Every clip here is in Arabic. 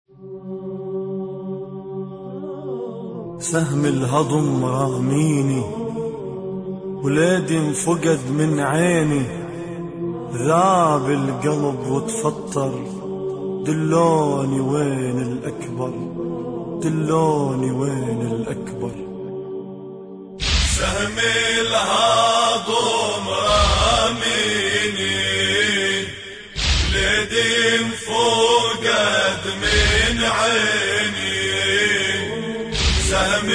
سهم الهضم راميني، ولادي انفقد من عيني، ذاب القلب وتفطر، دلوني وين الأكبر، دلوني وين الأكبر. سهم الهضم راميني، ولادي انفقد من عيني، سهم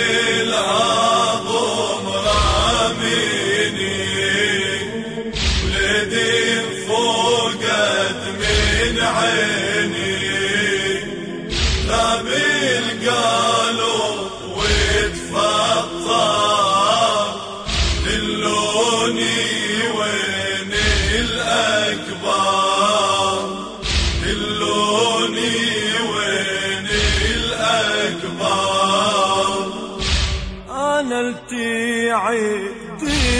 الهضم راميني، ولادي انفقد من عيني، ذاب القلب وتفطر، دلوني وين الأكبر، دلوني وين الأكبر. أنا التعدي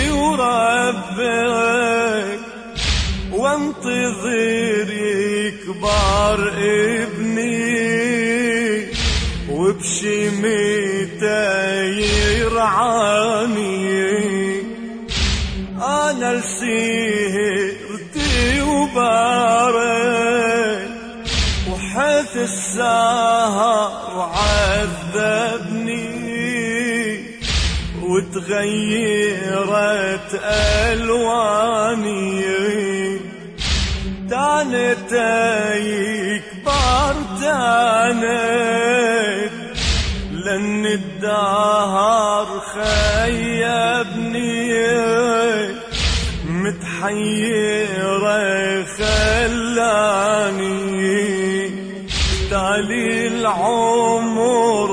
وربك، وانتظر يكبر ابني، وبشميته يرعاني. أنا لسهرتي وبارك، وحيث السهر عذبني، وتغيرت ألواني. تانت يكبر تانت، لأن الدهر خيبني، متحيرة خلاني. تالي العمر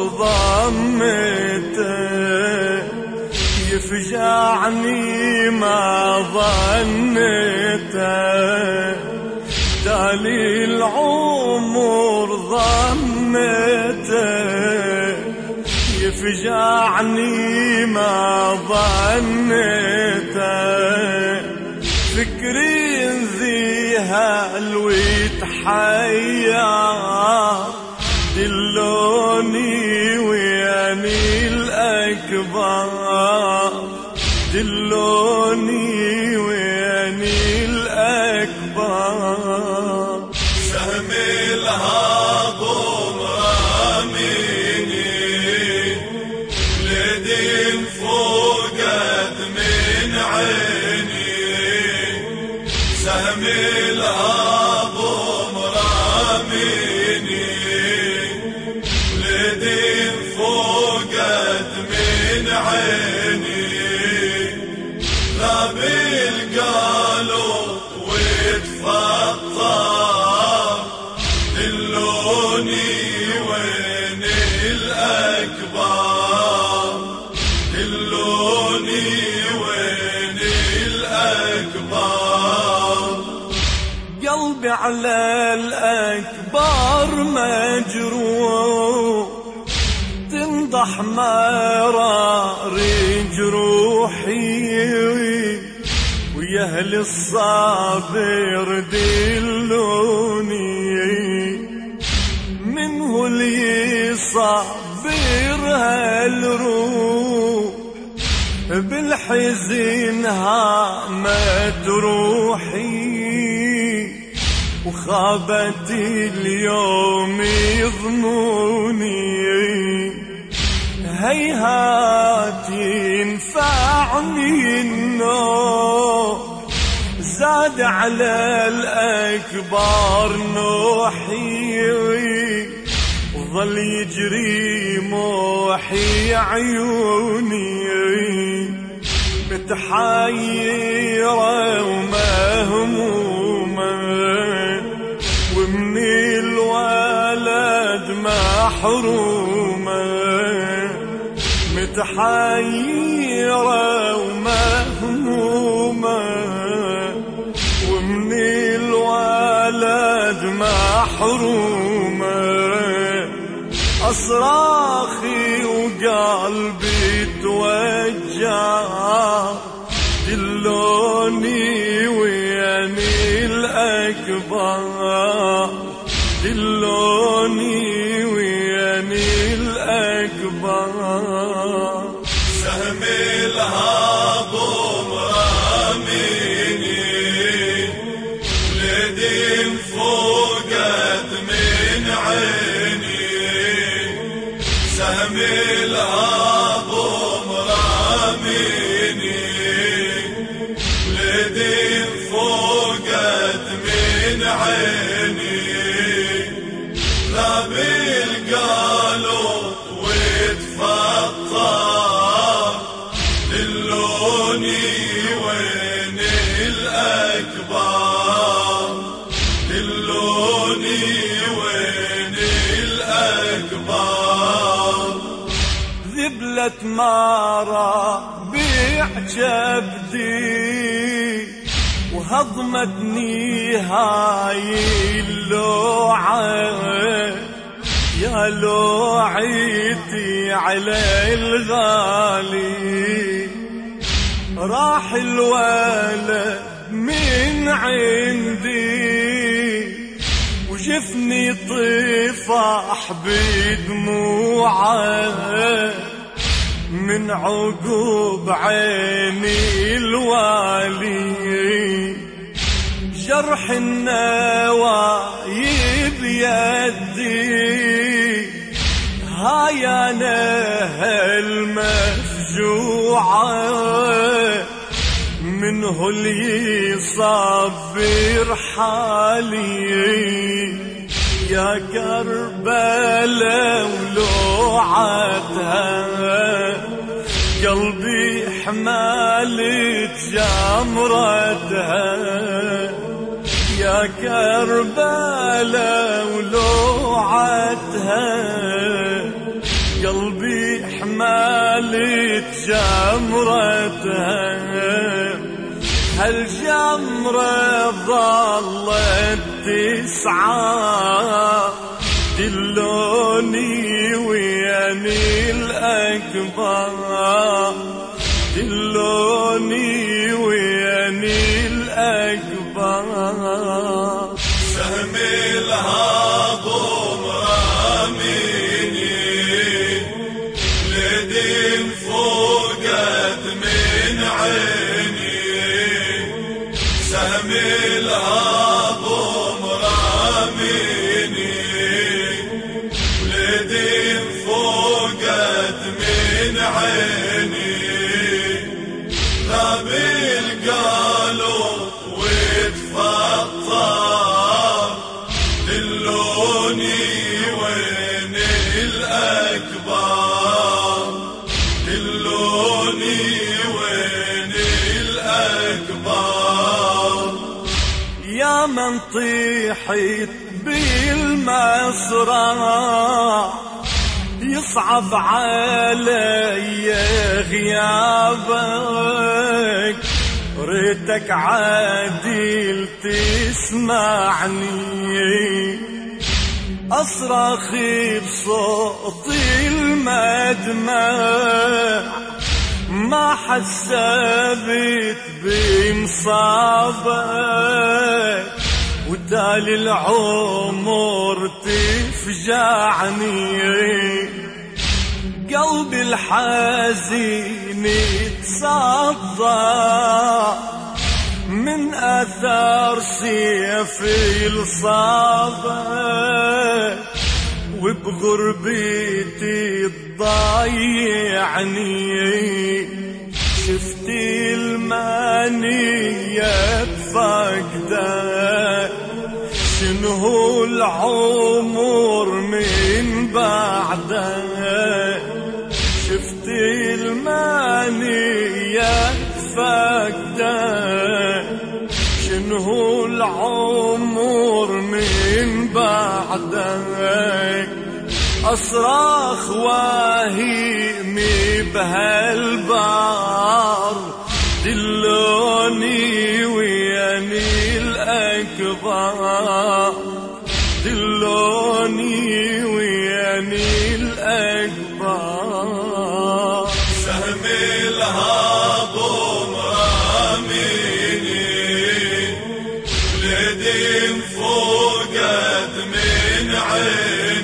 ضمته، يفجعني ما ظنته. تالي العمر ضمته، يفجعني ما ظنته. فكري ذهل ويتحير، دلوني وياني الأكبر، دلوني وياني الأكبر. سهم الهضم راميني، ولادي انفقد من عيني، سهم الهضم راميني، ولادي انفقد من عيني، ذاب القلب وتفطر، دلوني وين الأكبر، دلوني وين الأكبر. قلبي على الأكبر مجروح، تنضح مرار جروحي، ويا أهل الصابر دلوني، منه اللي يصبر هالروح، بالحزن هامت روحي، وخابت اليوم يظنوني. هيهات ينفعني النوم، زاد على الأكبر نوحي، وظل يجري موحي عيوني، متحيرة ومهمومة، ومن الولد محرومة، متحيرة ومهمومة، ومن الولد محرومة. أصراخي وقلبي توجع، دلوني وياني الأكبر، دلوني دلوني وياني الأكبر سهم الهضم راميني لدين فوقت من عيني سهم الهضم راميني لدين فوقت من عيني لا بالقالوا وتفطر دلوني وين الأكبر دلوني وين الأكبر ذبلة مارا بيع جبدي وهضمتني هاي اللوعة يا لوعيتي على الغالي راح الولد من عندي وشفني طفح بدموعه من عقوب عيني الوالي جرح النوايب يدي هاي انا هالمفجوعة منه اللي يصبر حالي يا كربلاء ولوعتها قلبي حمالت جمرتها يا كربلاء ولوعتها قلبي حمالت جمرتها هالجمرة ظلت تسعى دلوني وياني الأكبر دلوني وياني الأكبر سهم الهضم راميني لدين فوقت من عيني سهم الهضم راميني لدين فوقت من عيني لا بالقالوا وتفطر دلوني وين الأكبر دلوني وين الأكبر يا من طيحت بالمسرح يصعب علي غيابك ريتك عادل تسمعني أصرخ بصوتي المدمع ما حسبت بمصابك وتالي العمر تفجعني قلبي الحزين تصدى من أثار سيفي الصابك وبغربتي تضيعني شفتي المانية بفقدك شنو العمر من بعدك شفتي المانية بفقدك شنو العمر من بعدك أصراخ واهيمي بهالبار دلوني وياني الأكبر دلوني وياني الأكبر سهم الهضم راميني لدين فوقت من عين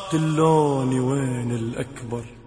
دلوني وين الأكبر.